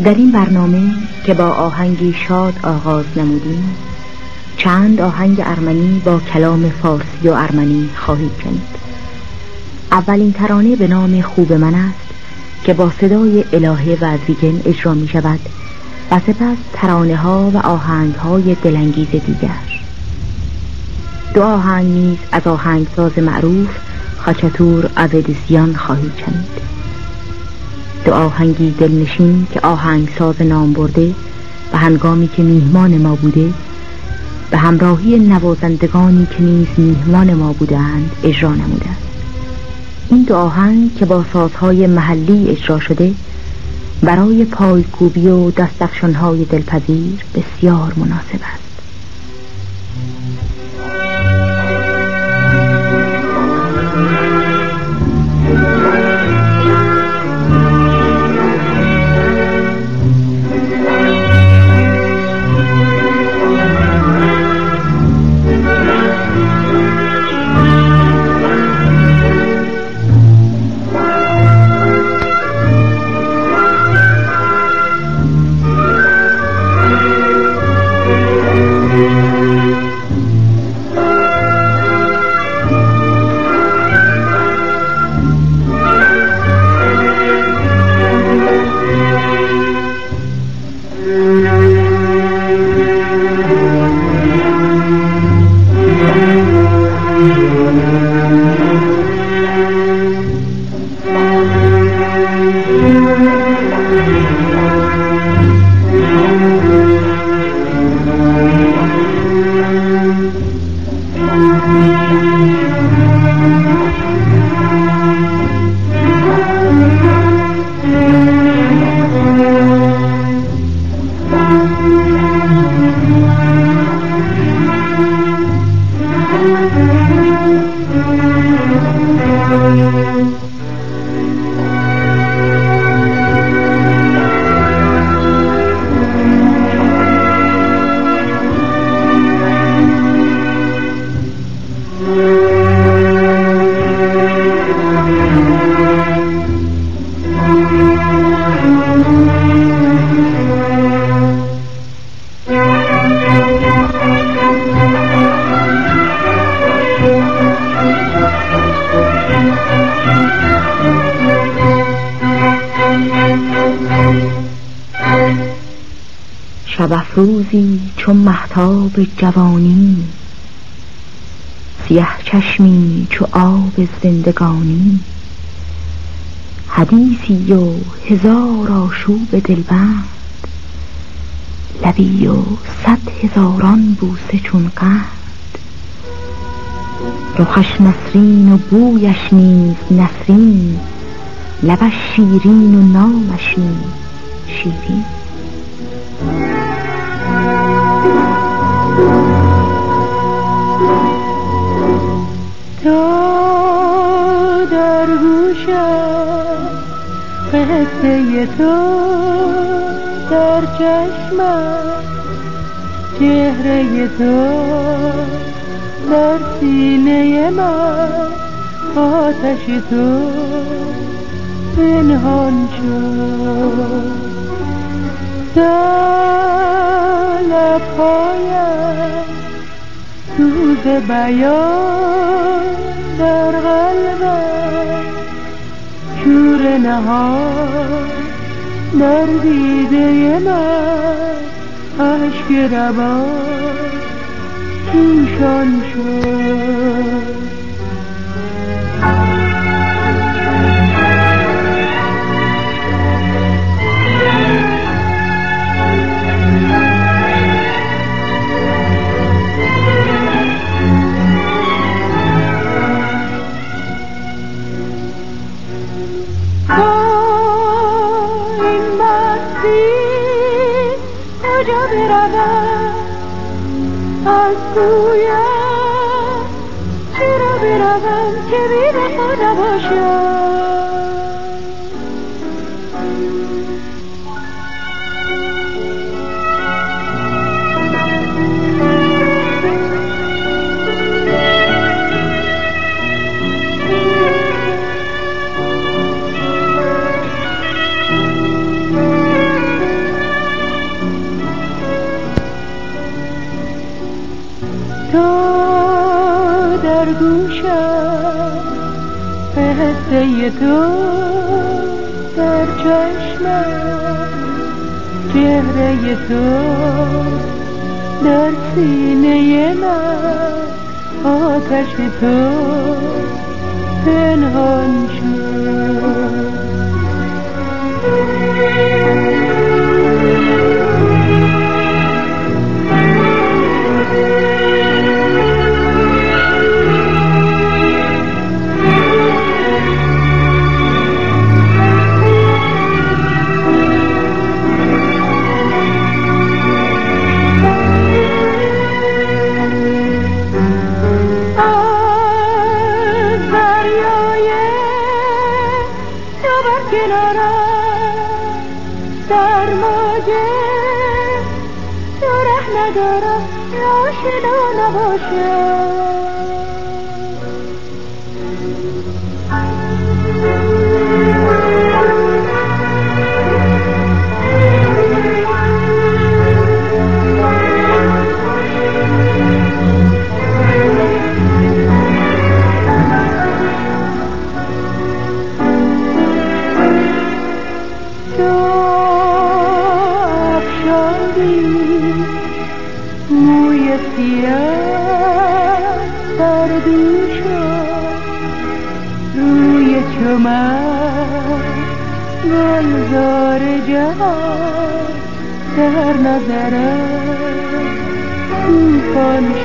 در این برنامه که با آهنگی شاد آغاز نمودیم، چند آهنگ ارمنی با کلام فارسی و ارمنی خواهید شنید. اولین ترانه به نام خوب من است که با صدای الهه وزیگن اجرا می شود و سپس ترانه ها و آهنگ های دلانگیز دیگر. دو آهنگ نیز از آهنگساز معروف خاچاتور آودسیان خواهید شنید. دو آهنگی دلنشین که آهنگساز نام برده و هنگامی که میهمان ما بوده به همراهی نوازندگانی که نیز میهمان ما بودند اجرا نموده است. این دو آهنگ که با سازهای محلی اجرا شده برای پایکوبی و دستفشانهای دلپذیر بسیار مناسب است. شب افروزی چون مهتاب جوانی، سیه چشمی چو آب زندگانی، حدیثی و هزار آشوب دلبند، لبی و 100,000 بوسه چون قند، رخش نسرین و بویش نیز نسرین، لبش شیرین و نامش نیز شیرین. تو در گوشم، قصه تو در چشمم، چهره تو در سینه من، آتش تو پنهان شد. در لبهایم سوز بیان، در قلبم شور نهان، در دیده من اشک روان جوشان شد. از کویم چرا بروم که بی وفا نباشم؟ گوشم قصه تو در چشمم، چهره تو در سینه من، آتش تو پنهان شد. در موجه تو ره ندارم آشنا نباشم. موی سیاه در دوشم، روی چمن گلزار جهان، در نظرم توفان